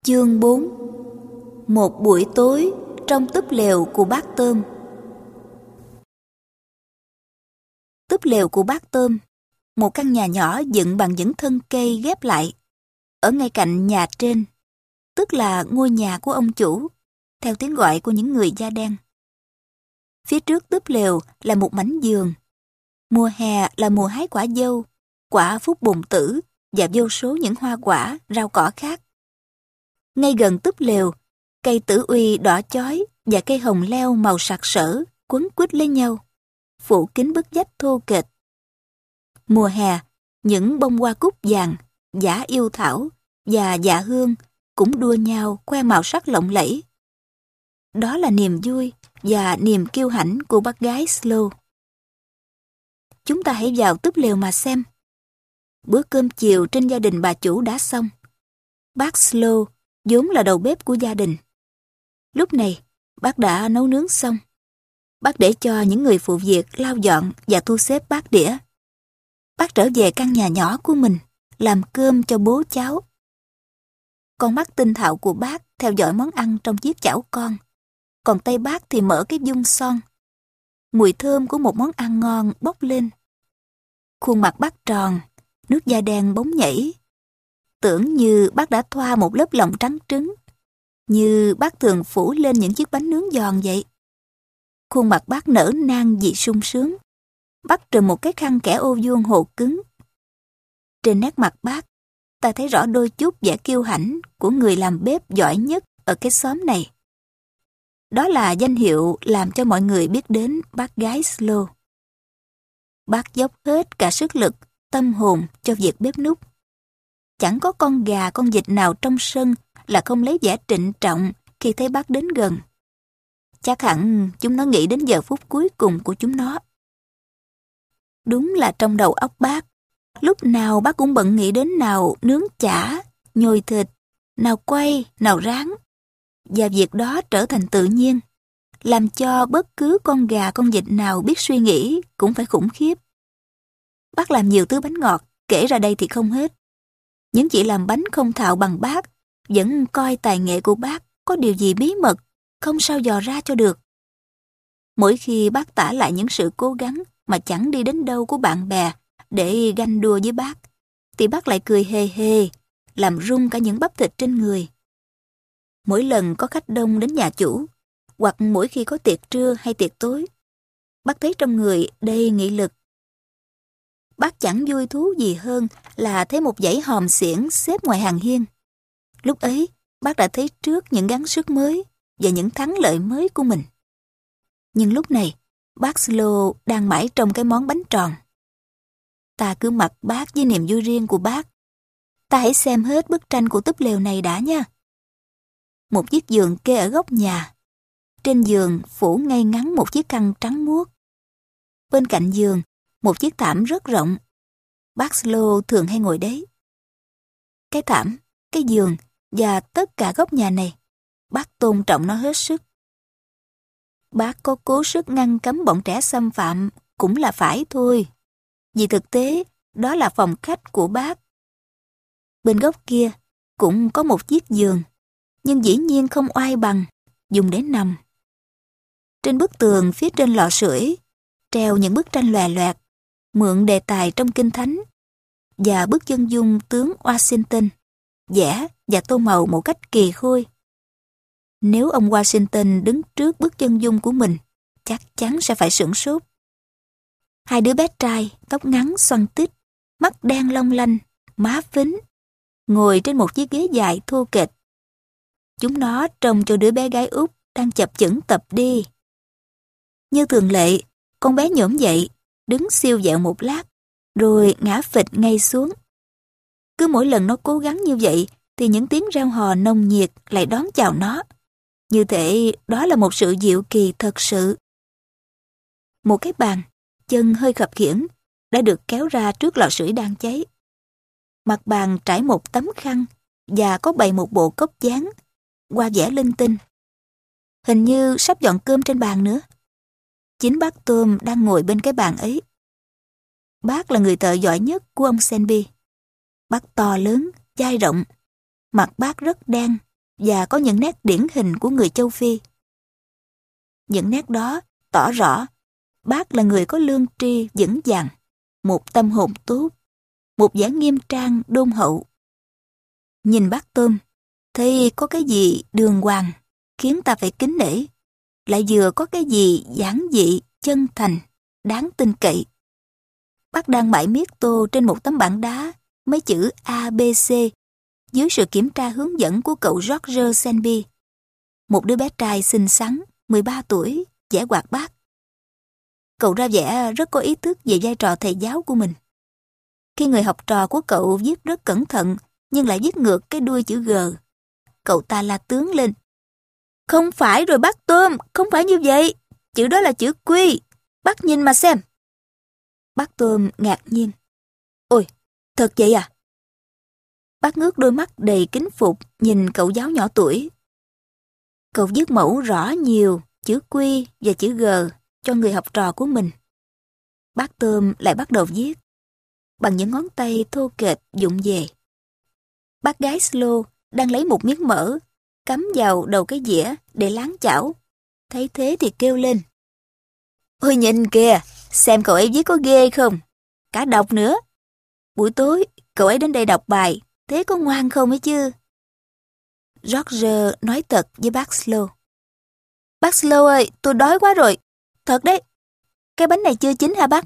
Chương 4. Một buổi tối trong túp lều của bác Tôm. Túp lều của bác Tôm, một căn nhà nhỏ dựng bằng những thân cây ghép lại, ở ngay cạnh nhà trên, tức là ngôi nhà của ông chủ, theo tiếng gọi của những người da đen. Phía trước túp lều là một mảnh vườn. Mùa hè là mùa hái quả dâu, quả phúc bồn tử và vô số những hoa quả, rau cỏ khác. Ngay gần túp lều, cây tử uy đỏ chói và cây hồng leo màu sặc sỡ quấn quýt lấy nhau, phủ kín bức vách thô kệch. Mùa hè, những bông hoa cúc vàng, dã yêu thảo và dạ hương cũng đua nhau khoe màu sắc lộng lẫy. Đó là niềm vui và niềm kiêu hãnh của bác gái Slow. Chúng ta hãy vào túp lều mà xem. Bữa cơm chiều trên gia đình bà chủ đã xong. Bác Slow vốn là đầu bếp của gia đình. Lúc này, bác đã nấu nướng xong. Bác để cho những người phụ việc lau dọn và thu xếp bát đĩa. Bác trở về căn nhà nhỏ của mình, làm cơm cho bố cháu. Con mắt tinh thạo của bác theo dõi món ăn trong chiếc chảo con, còn tay bác thì mở cái dung son. Mùi thơm của một món ăn ngon bốc lên. Khuôn mặt bác tròn, nước da đen bóng nhảy. Tưởng như bác đã thoa một lớp lòng trắng trứng, như bác thường phủ lên những chiếc bánh nướng giòn vậy. Khuôn mặt bác nở nang vì sung sướng. Bác trùm một cái khăn kẻ ô vuông hồ cứng. Trên nét mặt bác, ta thấy rõ đôi chút vẻ kiêu hãnh của người làm bếp giỏi nhất ở cái xóm này. Đó là danh hiệu làm cho mọi người biết đến bác gái Slow. Bác dốc hết cả sức lực, tâm hồn cho việc bếp núc. Chẳng có con gà, con vịt nào trong sân là không lấy vẻ trịnh trọng khi thấy bác đến gần. Chắc hẳn chúng nó nghĩ đến giờ phút cuối cùng của chúng nó. Đúng là trong đầu óc bác, lúc nào bác cũng bận nghĩ đến nào nướng chả, nhồi thịt, nào quay, nào rán. Và việc đó trở thành tự nhiên, làm cho bất cứ con gà, con vịt nào biết suy nghĩ cũng phải khủng khiếp. Bác làm nhiều thứ bánh ngọt, kể ra đây thì không hết. Những chị làm bánh không thạo bằng bác vẫn coi tài nghệ của bác có điều gì bí mật, không sao dò ra cho được. Mỗi khi bác tả lại những sự cố gắng mà chẳng đi đến đâu của bạn bè để ganh đua với bác, thì bác lại cười hề hề, làm rung cả những bắp thịt trên người. Mỗi lần có khách đông đến nhà chủ, hoặc mỗi khi có tiệc trưa hay tiệc tối, bác thấy trong người đầy nghị lực. Bác chẳng vui thú gì hơn là thấy một dãy hòm xiển xếp ngoài hàng hiên. Lúc ấy, bác đã thấy trước những gắng sức mới và những thắng lợi mới của mình. Nhưng lúc này, bác Slow đang mãi trong cái món bánh tròn. Ta cứ mặc bác với niềm vui riêng của bác. Ta hãy xem hết bức tranh của túp lều này đã nha. Một chiếc giường kê ở góc nhà. Trên giường phủ ngay ngắn một chiếc khăn trắng muốt. Bên cạnh giường, một chiếc thảm rất rộng. Bác Slow thường hay ngồi đấy. Cái thảm, cái giường và tất cả góc nhà này, bác tôn trọng nó hết sức. Bác có cố sức ngăn cấm bọn trẻ xâm phạm cũng là phải thôi. Vì thực tế, đó là phòng khách của bác. Bên góc kia cũng có một chiếc giường, nhưng dĩ nhiên không oai bằng, dùng để nằm. Trên bức tường phía trên lò sưởi, treo những bức tranh lòe loẹt, mượn đề tài trong Kinh Thánh, và bức chân dung tướng Washington, vẽ và tô màu một cách kỳ khôi. Nếu ông Washington đứng trước bức chân dung của mình, chắc chắn sẽ phải sửng sốt. Hai đứa bé trai, tóc ngắn xoăn tít, mắt đen long lanh, má phính, ngồi trên một chiếc ghế dài thô kệch. Chúng nó trông cho đứa bé gái út đang chập chững tập đi. Như thường lệ, con bé nhổm dậy, đứng siêu vẹo một lát, rồi ngã phịch ngay xuống. Cứ mỗi lần nó cố gắng như vậy, thì những tiếng reo hò nồng nhiệt lại đón chào nó. Như thể đó là một sự diệu kỳ thật sự. Một cái bàn, chân hơi khập khiễng, đã được kéo ra trước lò sưởi đang cháy. Mặt bàn trải một tấm khăn và có bày một bộ cốc dán, hoa vẽ linh tinh. Hình như sắp dọn cơm trên bàn nữa. Chính bác Tôm đang ngồi bên cái bàn ấy. Bác là người thợ giỏi nhất của ông Senby. Bác to lớn, dai rộng, mặt bác rất đen, và có những nét điển hình của người châu Phi. Những nét đó tỏ rõ bác là người có lương tri vững vàng, một tâm hồn tốt, một vẻ nghiêm trang đôn hậu. Nhìn bác Tôm, thấy có cái gì đường hoàng, khiến ta phải kính nể, lại vừa có cái gì giản dị, chân thành, đáng tin cậy. Bác đang mải miết tô trên một tấm bảng đá mấy chữ ABC dưới sự kiểm tra hướng dẫn của cậu George Senby, một đứa bé trai xinh xắn, 13 tuổi, vẻ hoạt bát. Cậu ra vẻ rất có ý thức về vai trò thầy giáo của mình. Khi người học trò của cậu viết rất cẩn thận nhưng lại viết ngược cái đuôi chữ G, cậu ta la tướng lên. Không phải rồi bác Tôm, không phải như vậy. Chữ đó là chữ Q. Bác nhìn mà xem. Bác Tôm ngạc nhiên. Ôi, thật vậy à? Bác ngước đôi mắt đầy kính phục nhìn cậu giáo nhỏ tuổi. Cậu viết mẫu rõ nhiều chữ Q và chữ G cho người học trò của mình. Bác Tôm lại bắt đầu viết bằng những ngón tay thô kệch vụng về. Bác gái Slow đang lấy một miếng mỡ cắm vào đầu cái dĩa để láng chảo. Thấy thế thì kêu lên. Ôi nhìn kìa, xem cậu ấy viết có ghê không? Cả đọc nữa. Buổi tối, cậu ấy đến đây đọc bài, thế có ngoan không ấy chứ? George nói thật với bác Slow. Bác Slow ơi, tôi đói quá rồi. Thật đấy, cái bánh này chưa chín hả bác?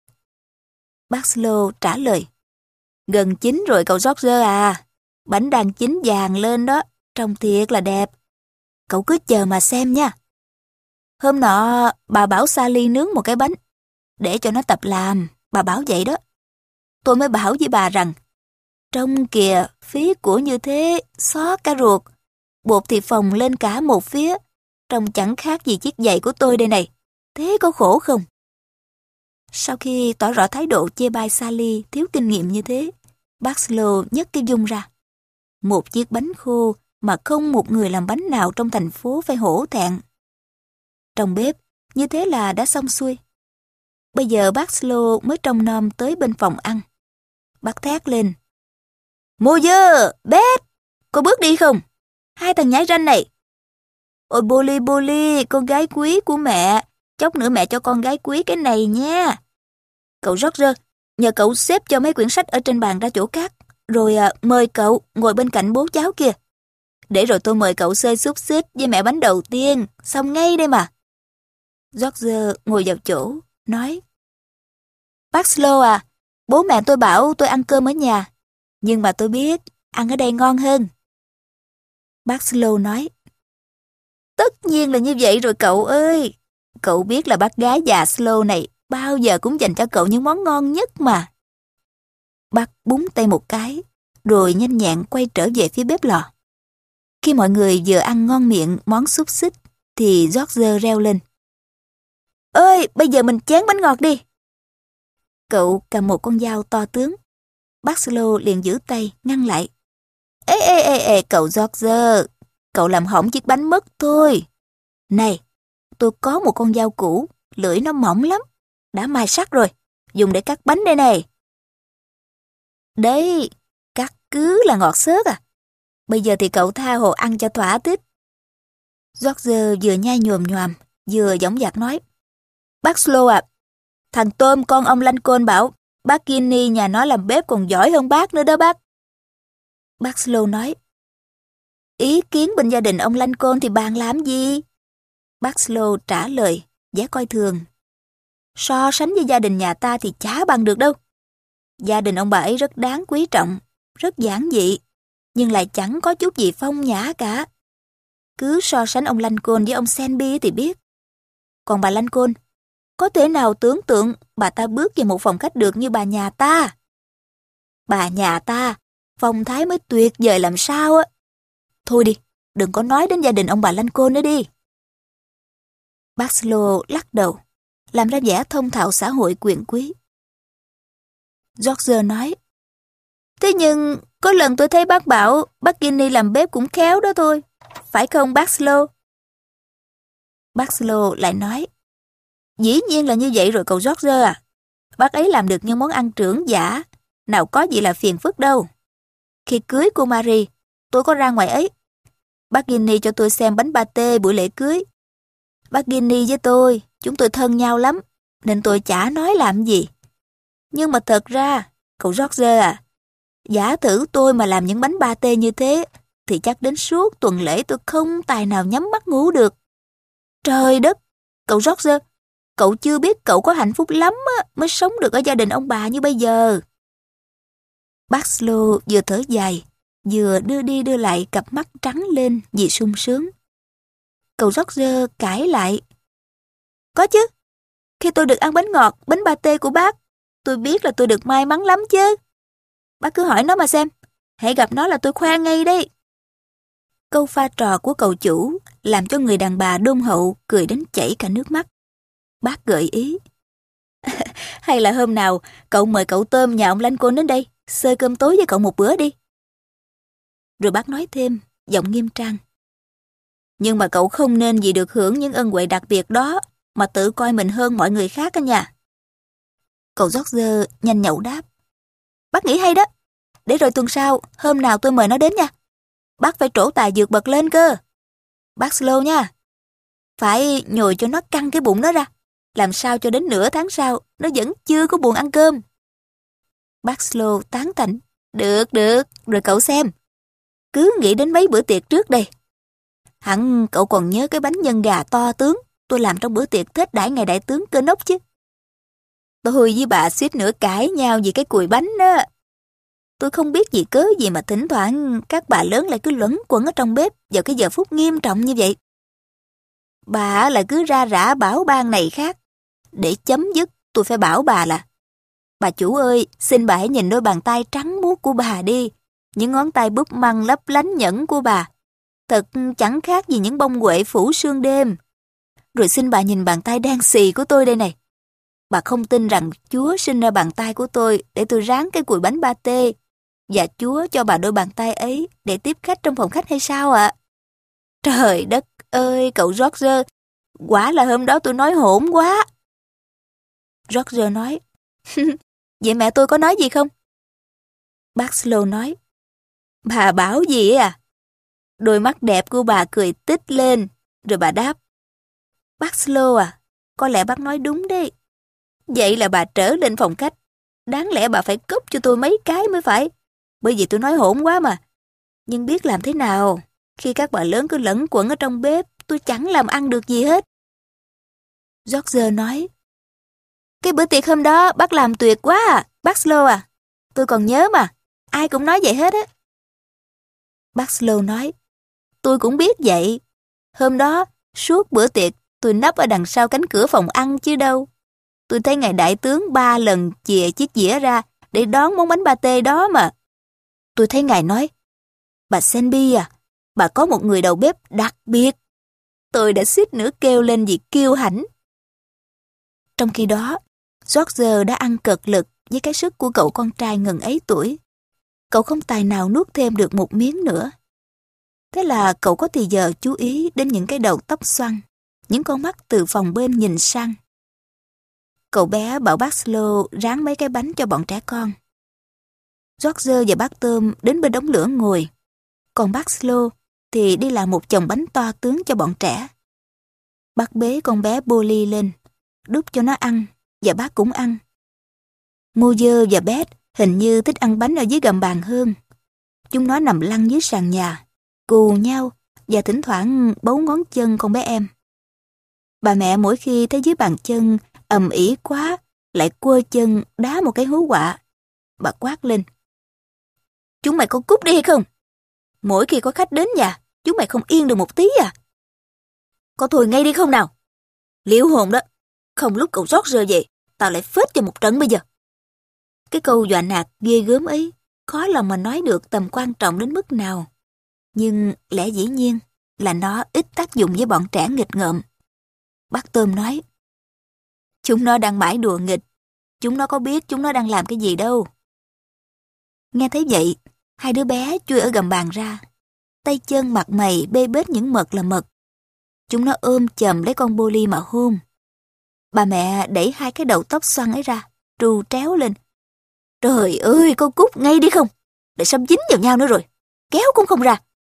Bác Slow trả lời. Gần chín rồi cậu George à. Bánh đang chín vàng lên đó, trông thiệt là đẹp. Cậu cứ chờ mà xem nha. Hôm nọ, bà bảo Sally nướng một cái bánh, để cho nó tập làm, bà bảo vậy đó. Tôi mới bảo với bà rằng, trông kìa, phí của như thế, xót cả ruột. Bột thì phồng lên cả một phía, trông chẳng khác gì chiếc giày của tôi đây này. Thế có khổ không? Sau khi tỏ rõ thái độ chê bai Sally thiếu kinh nghiệm như thế, bác Slow nhấc cái dung ra. Một chiếc bánh khô mà không một người làm bánh nào trong thành phố phải hổ thẹn. Trong bếp, như thế là đã xong xuôi. Bây giờ bác Slow mới trông nom tới bên phòng ăn. Bác thét lên. Mô dơ, Beth, có bước đi không? Hai thằng nhãi ranh này. Ôi Bolly, Bolly, con gái quý của mẹ. Chốc nữa mẹ cho con gái quý cái này nha. Cậu George, nhờ cậu xếp cho mấy quyển sách ở trên bàn ra chỗ khác. Rồi mời cậu ngồi bên cạnh bố cháu kia. Để rồi tôi mời cậu xơi xúc xích với mẹ bánh đầu tiên. Xong ngay đây mà. George ngồi vào chỗ, nói. Bác Slow à, bố mẹ tôi bảo tôi ăn cơm ở nhà. Nhưng mà tôi biết ăn ở đây ngon hơn. Bác Slow nói. Tất nhiên là như vậy rồi cậu ơi. Cậu biết là bác gái già Slow này bao giờ cũng dành cho cậu những món ngon nhất mà. Bác búng tay một cái, rồi nhanh nhẹn quay trở về phía bếp lò. Khi mọi người vừa ăn ngon miệng món xúc xích, thì George reo lên. Ơi, bây giờ mình chén bánh ngọt đi. Cậu cầm một con dao to tướng. Bác Slow liền giữ tay, ngăn lại. Ê, cậu George, cậu làm hỏng chiếc bánh mất thôi. Này, tôi có một con dao cũ, lưỡi nó mỏng lắm, đã mài sắt rồi, dùng để cắt bánh đây này. Đấy, cắt cứ là ngọt xớt à. Bây giờ thì cậu tha hồ ăn cho thỏa thích. George vừa nhai nhồm nhoàm, vừa dõng dạc nói. Bác Slow à, thằng Tôm con ông Lincoln bảo bác Kinney nhà nó làm bếp còn giỏi hơn bác nữa đó bác. Bác Slow nói. Ý kiến bên gia đình ông Lincoln thì bàn làm gì? Bác Slow trả lời, vẻ coi thường. So sánh với gia đình nhà ta thì chả bằng được đâu. Gia đình ông bà ấy rất đáng quý trọng, rất giản dị, nhưng lại chẳng có chút gì phong nhã cả. Cứ so sánh ông Lincoln với ông Senby thì biết. Còn bà Lincoln, có thể nào tưởng tượng bà ta bước vào một phòng khách được như bà nhà ta? Bà nhà ta, phong thái mới tuyệt vời làm sao á. Thôi đi, đừng có nói đến gia đình ông bà Lincoln nữa đi. Bác Slow lắc đầu, làm ra vẻ thông thạo xã hội quyền quý. George nói. Thế nhưng, có lần tôi thấy bác bảo bác Kinney làm bếp cũng khéo đó thôi. Phải không bác Slow? Bác Slow lại nói. Dĩ nhiên là như vậy rồi cậu George à. Bác ấy làm được những món ăn trưởng giả, nào có gì là phiền phức đâu. Khi cưới cô Marie, tôi có ra ngoài ấy. Bác Ginny cho tôi xem bánh pate buổi lễ cưới. Bác Ginny với tôi, chúng tôi thân nhau lắm, nên tôi chả nói làm gì. Nhưng mà thật ra, cậu George à, giả thử tôi mà làm những bánh pate như thế, thì chắc đến suốt tuần lễ tôi không tài nào nhắm mắt ngủ được. Trời đất, cậu George, cậu chưa biết cậu có hạnh phúc lắm á, mới sống được ở gia đình ông bà như bây giờ. Bác Slow vừa thở dài, vừa đưa đi đưa lại cặp mắt trắng lên vì sung sướng. Cậu George cãi lại. Có chứ, khi tôi được ăn bánh ngọt, bánh pate của bác, tôi biết là tôi được may mắn lắm chứ. Bác cứ hỏi nó mà xem, hãy gặp nó là tôi khoan ngay đây. Câu pha trò của cậu chủ làm cho người đàn bà đôn hậu cười đến chảy cả nước mắt. Bác gợi ý. Hay là hôm nào cậu mời cậu Tôm nhà ông Lincoln đến đây, xơi cơm tối với cậu một bữa đi. Rồi bác nói thêm, giọng nghiêm trang. Nhưng mà cậu không nên vì được hưởng những ân huệ đặc biệt đó mà tự coi mình hơn mọi người khác á nha. Cậu George nhanh nhậu đáp. Bác nghĩ hay đó. Để rồi tuần sau, hôm nào tôi mời nó đến nha. Bác phải trổ tài vượt bậc lên cơ. Bác Slow nha. Phải nhồi cho nó căng cái bụng nó ra. Làm sao cho đến nửa tháng sau, nó vẫn chưa có buồn ăn cơm. Bác Slow tán thành. Được, rồi cậu xem. Cứ nghĩ đến mấy bữa tiệc trước đây. Hẳn cậu còn nhớ cái bánh nhân gà to tướng tôi làm trong bữa tiệc Tết đãi ngày đại tướng Cơ Nốc chứ. Tôi với bà suýt nữa cãi nhau vì cái cùi bánh đó. Tôi không biết vì cớ gì mà thỉnh thoảng các bà lớn lại cứ luẩn quẩn ở trong bếp vào cái giờ phút nghiêm trọng như vậy. Bà lại cứ ra rả bảo ban này khác. Để chấm dứt, tôi phải bảo bà là bà chủ ơi, xin bà hãy nhìn đôi bàn tay trắng muốt của bà đi. Những ngón tay búp măng lấp lánh nhẫn của bà. Thật chẳng khác gì những bông huệ phủ sương đêm. Rồi xin bà nhìn bàn tay đen xì của tôi đây này. Bà không tin rằng Chúa sinh ra bàn tay của tôi để tôi ráng cái cùi bánh pate và Chúa cho bà đôi bàn tay ấy để tiếp khách trong phòng khách hay sao ạ? Trời đất ơi, cậu George, quả là hôm đó tôi nói hỗn quá. George nói, vậy mẹ tôi có nói gì không? Bác Slow nói, bà bảo gì à? Đôi mắt đẹp của bà cười tít lên, rồi bà đáp, bác Slow à, có lẽ bác nói đúng đấy. Vậy là bà trở lên phòng khách. Đáng lẽ bà phải cốc cho tôi mấy cái mới phải. Bởi vì tôi nói hỗn quá mà. Nhưng biết làm thế nào, khi các bà lớn cứ lẩn quẩn ở trong bếp, tôi chẳng làm ăn được gì hết. George nói, cái bữa tiệc hôm đó bác làm tuyệt quá à, bác Slow à. Tôi còn nhớ mà, ai cũng nói vậy hết á. Bác Slow nói, tôi cũng biết vậy. Hôm đó, suốt bữa tiệc, tôi nấp ở đằng sau cánh cửa phòng ăn chứ đâu. Tôi thấy ngài đại tướng 3 lần chìa chiếc dĩa ra để đón món bánh pate đó mà. Tôi thấy ngài nói, bà Selby à, bà có một người đầu bếp đặc biệt. Tôi đã suýt nữa kêu lên vì kiêu hãnh. Trong khi đó, George đã ăn cật lực với cái sức của cậu con trai ngần ấy tuổi. Cậu không tài nào nuốt thêm được một miếng nữa. Thế là cậu có thì giờ chú ý đến những cái đầu tóc xoăn, những con mắt từ phòng bên nhìn sang. Cậu bé bảo bác Slow ráng mấy cái bánh cho bọn trẻ con. George và bác Tôm đến bên đống lửa ngồi, còn bác Slow thì đi làm một chồng bánh to tướng cho bọn trẻ. Bác bế con bé Polly lên, đút cho nó ăn, và bác cũng ăn. Moser và Beth hình như thích ăn bánh ở dưới gầm bàn hơn. Chúng nó nằm lăn dưới sàn nhà, cù nhau và thỉnh thoảng bấu ngón chân con bé em. Bà mẹ mỗi khi thấy dưới bàn chân ầm ĩ quá, lại quơ chân đá một cái hú quạ. Bà quát lên, chúng mày có cút đi hay không? Mỗi khi có khách đến nhà, chúng mày không yên được một tí à? Có thôi ngay đi không nào? Liễu hồn đó, không lúc cậu George về, tao lại phết cho một trận bây giờ. Cái câu dọa nạt ghê gớm ấy, khó lòng mà nói được tầm quan trọng đến mức nào. Nhưng lẽ dĩ nhiên là nó ít tác dụng với bọn trẻ nghịch ngợm. Bác Tôm nói, chúng nó đang mãi đùa nghịch, chúng nó có biết chúng nó đang làm cái gì đâu. Nghe thấy vậy, hai đứa bé chui ở gầm bàn ra, tay chân mặt mày bê bết những mật là mật. Chúng nó ôm chầm lấy con Polly mà hôn. Bà mẹ đẩy hai cái đầu tóc xoăn ấy ra, trù tréo lên. Trời ơi, con cút ngay đi không? Để xăm dính vào nhau nữa rồi, kéo cũng không ra.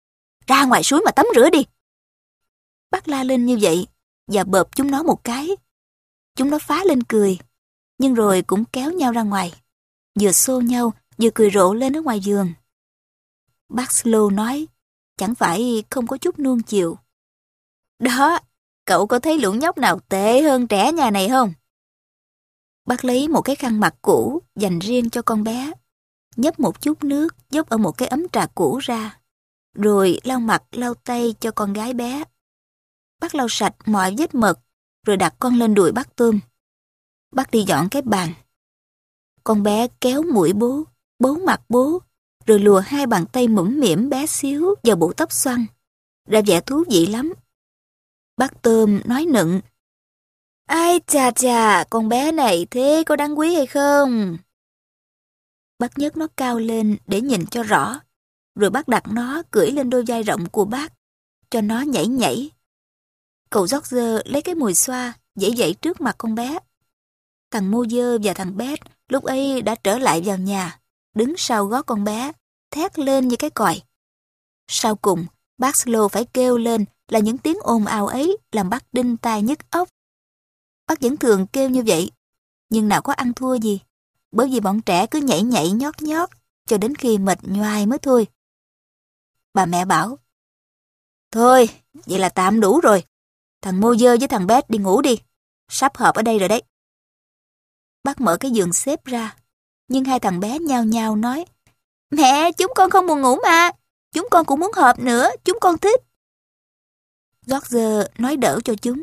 ra ngoài suối mà tắm rửa đi. Bác la lên như vậy và bợp chúng nó một cái. Chúng nó phá lên cười, nhưng rồi cũng kéo nhau ra ngoài, vừa xô nhau vừa cười rộ lên ở ngoài vườn. Bác Slow nói, chẳng phải không có chút nuông chiều. Đó, cậu có thấy lũ nhóc nào tệ hơn trẻ nhà này không? Bác lấy một cái khăn mặt cũ dành riêng cho con bé, nhấp một chút nước dốc ở một cái ấm trà cũ ra, rồi lau mặt lau tay cho con gái bé. Bác lau sạch mọi vết mật, rồi đặt con lên đùi bác Tôm. Bác đi dọn cái bàn. Con bé kéo mũi bố, bấu mặt bố, rồi lùa hai bàn tay mũm mĩm bé xíu vào bộ tóc xoăn, ra vẻ thú vị lắm. Bác Tôm nói nựng, ai chà chà, con bé này thế có đáng quý hay không? Bác nhấc nó cao lên để nhìn cho rõ, rồi bác đặt nó cưỡi lên đôi vai rộng của bác, cho nó nhảy nhảy. Cậu George lấy cái mùi xoa, dãy dãy trước mặt con bé. Thằng Moses và thằng Beth lúc ấy đã trở lại vào nhà, đứng sau gót con bé, thét lên như cái còi. Sau cùng, bác Slow phải kêu lên là những tiếng ồn ào ấy làm bác đinh tai nhức óc. Bác vẫn thường kêu như vậy, nhưng nào có ăn thua gì, bởi vì bọn trẻ cứ nhảy nhảy nhót nhót, cho đến khi mệt nhoài mới thôi. Bà mẹ bảo, thôi, vậy là tạm đủ rồi. Thằng Moses với thằng Beth đi ngủ đi, sắp họp ở đây rồi đấy. Bác mở cái giường xếp ra, nhưng hai thằng bé nhao nhao nói, mẹ, chúng con không buồn ngủ mà, chúng con cũng muốn họp nữa, chúng con thích. George nói đỡ cho chúng.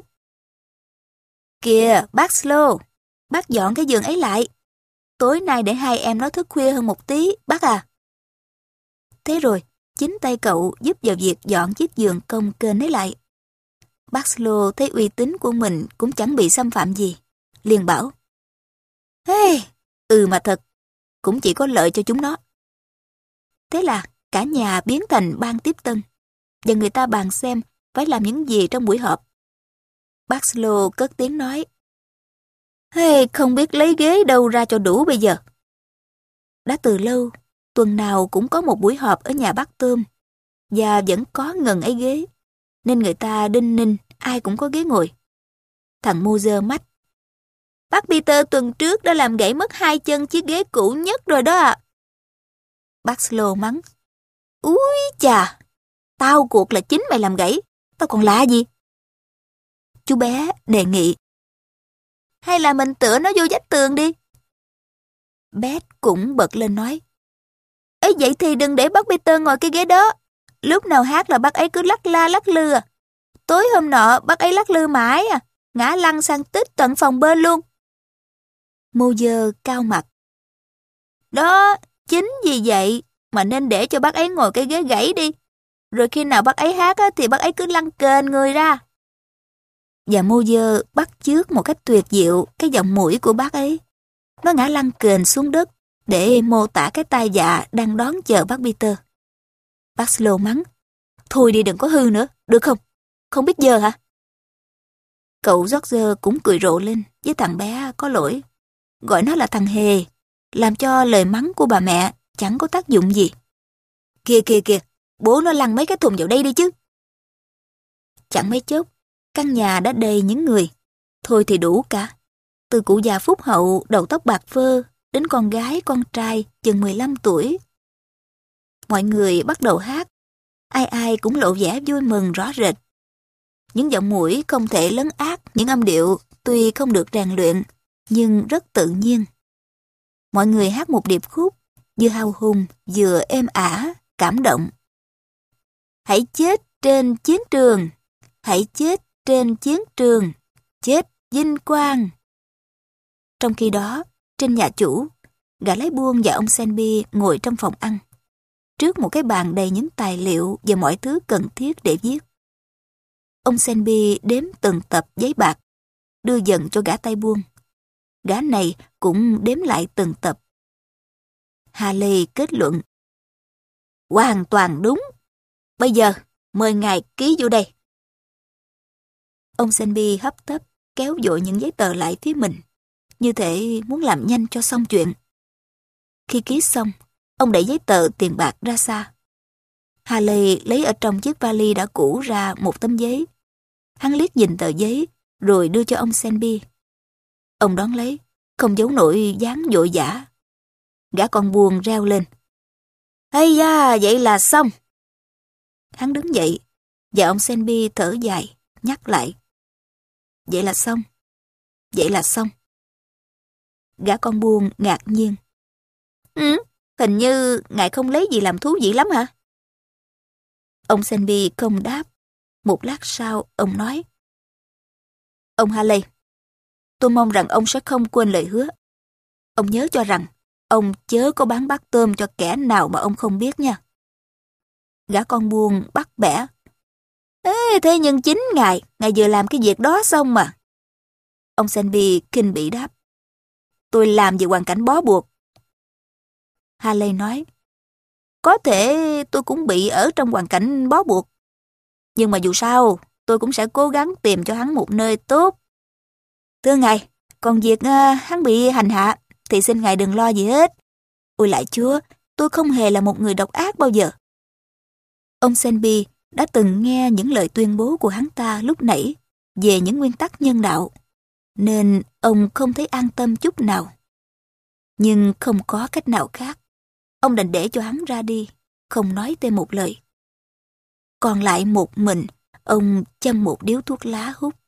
Kìa, bác Slow, bác dọn cái giường ấy lại. Tối nay để hai em nó thức khuya hơn một tí, bác à. Thế rồi, chính tay cậu giúp vào việc dọn chiếc giường cồng kềnh ấy lại. Bác Slow thấy uy tín của mình cũng chẳng bị xâm phạm gì, liền bảo, hey, mà thật, cũng chỉ có lợi cho chúng nó. Thế là cả nhà biến thành ban tiếp tân, và người ta bàn xem phải làm những gì trong buổi họp. Bác Slow cất tiếng nói, hey, không biết lấy ghế đâu ra cho đủ bây giờ. Đã từ lâu, tuần nào cũng có một buổi họp ở nhà bác Tôm, và vẫn có ngần ấy ghế, nên người ta đinh ninh ai cũng có ghế ngồi. Thằng Moses mách, bác Peter tuần trước đã làm gãy mất 2 chân chiếc ghế cũ nhất rồi đó ạ. Bác Slow mắng, úi chà, tao cuộc là chính mày làm gãy, tao còn lạ gì. Chú bé đề nghị, hay là mình tựa nó vô vách tường đi. Beth cũng bật lên nói, ấy vậy thì đừng để bác Peter ngồi cái ghế đó. Lúc nào hát là bác ấy cứ lắc la lắc lư à. Tối hôm nọ bác ấy lắc lư mãi à, ngã lăn sang tít tận phòng bên luôn. Moses cao mặt, đó, chính vì vậy mà nên để cho bác ấy ngồi cái ghế gãy đi. Rồi khi nào bác ấy hát thì bác ấy cứ lăn kềnh người ra. Và Moses bắt chước một cách tuyệt diệu cái giọng mũi của bác ấy. Nó ngã lăn kềnh xuống đất để mô tả cái tai dạ đang đón chờ bác Peter. Bác Slow mắng, thôi đi đừng có hư nữa, được không? Không biết giờ hả? Cậu George cũng cười rộ lên với thằng bé có lỗi, gọi nó là thằng hề, làm cho lời mắng của bà mẹ chẳng có tác dụng gì. Kìa kìa kìa, bố nó lăn mấy cái thùng vào đây đi chứ. Chẳng mấy chốc, căn nhà đã đầy những người. Thôi thì đủ cả. Từ cụ già phúc hậu đầu tóc bạc phơ đến con gái con trai chừng 15 tuổi. Mọi người bắt đầu hát. Ai ai cũng lộ vẻ vui mừng rõ rệt. Những giọng mũi không thể lấn át những âm điệu tuy không được rèn luyện nhưng rất tự nhiên. Mọi người hát một điệp khúc vừa hào hùng vừa êm ả, cảm động. Hãy chết trên chiến trường, hãy chết trên chiến trường, chết vinh quang. Trong khi đó, trên nhà chủ, gã lái buôn và ông Selby ngồi trong phòng ăn, trước một cái bàn đầy những tài liệu và mọi thứ cần thiết để viết. Ông Selby đếm từng tập giấy bạc, đưa dần cho gã tay buôn. Gã này cũng đếm lại từng tập. Haley kết luận, hoàn toàn đúng. Bây giờ, mời ngài ký vô đây. Ông Selby hấp tấp kéo vội những giấy tờ lại phía mình, như thể muốn làm nhanh cho xong chuyện. Khi ký xong, ông đẩy giấy tờ tiền bạc ra xa. Haley lấy ở trong chiếc vali đã cũ ra một tấm giấy. Hắn liếc nhìn tờ giấy, rồi đưa cho ông Selby. Ông đón lấy, không giấu nổi dáng vội vã. Gã con buồn reo lên. Ây da, vậy là xong. Hắn đứng dậy, và ông Selby thở dài, nhắc lại. Vậy là xong. Vậy là xong. Gã con buôn ngạc nhiên. Hình như ngài không lấy gì làm thú vị lắm hả? Ông Selby không đáp. Một lát sau, ông nói. Ông Haley, tôi mong rằng ông sẽ không quên lời hứa. Ông nhớ cho rằng, ông chớ có bán bát tôm cho kẻ nào mà ông không biết nha. Gã con buôn bắt bẻ. Thế nhưng chính ngài vừa làm cái việc đó xong mà. Ông Selby khinh bỉ đáp. Tôi làm vì hoàn cảnh bó buộc. Haley nói. Có thể tôi cũng bị ở trong hoàn cảnh bó buộc. Nhưng mà dù sao, tôi cũng sẽ cố gắng tìm cho hắn một nơi tốt. Thưa ngài, còn việc hắn bị hành hạ, thì xin ngài đừng lo gì hết. Ôi lạy Chúa, tôi không hề là một người độc ác bao giờ. Ông Selby đã từng nghe những lời tuyên bố của hắn ta lúc nãy về những nguyên tắc nhân đạo, nên ông không thấy an tâm chút nào. Nhưng không có cách nào khác. Ông đành để cho hắn ra đi, không nói thêm một lời. Còn lại một mình, ông châm một điếu thuốc lá hút.